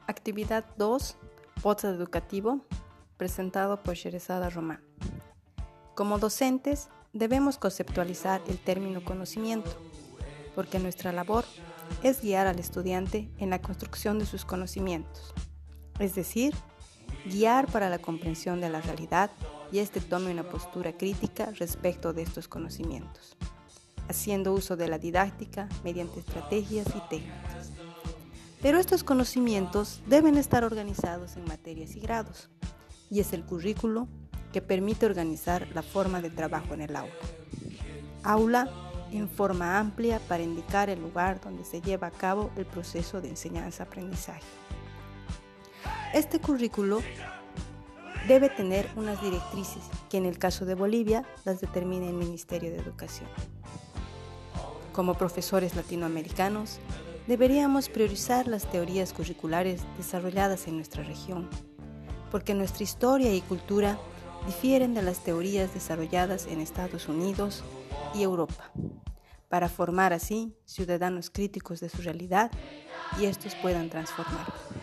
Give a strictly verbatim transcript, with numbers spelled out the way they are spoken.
Actividad dos, Podcast educativo, presentado por Sherezada Román. Como docentes, debemos conceptualizar el término conocimiento, porque nuestra labor es guiar al estudiante en la construcción de sus conocimientos, es decir, guiar para la comprensión de la realidad y éste tome una postura crítica respecto de estos conocimientos, haciendo uso de la didáctica mediante estrategias y técnicas. Pero estos conocimientos deben estar organizados en materias y grados, y es el currículo que permite organizar la forma de trabajo en el aula. Aula en forma amplia para indicar el lugar donde se lleva a cabo el proceso de enseñanza-aprendizaje. Este currículo debe tener unas directrices que en el caso de Bolivia las determina el Ministerio de Educación. Como profesores latinoamericanos, deberíamos priorizar las teorías curriculares desarrolladas en nuestra región, porque nuestra historia y cultura difieren de las teorías desarrolladas en Estados Unidos y Europa, para formar así ciudadanos críticos de su realidad y estos puedan transformar.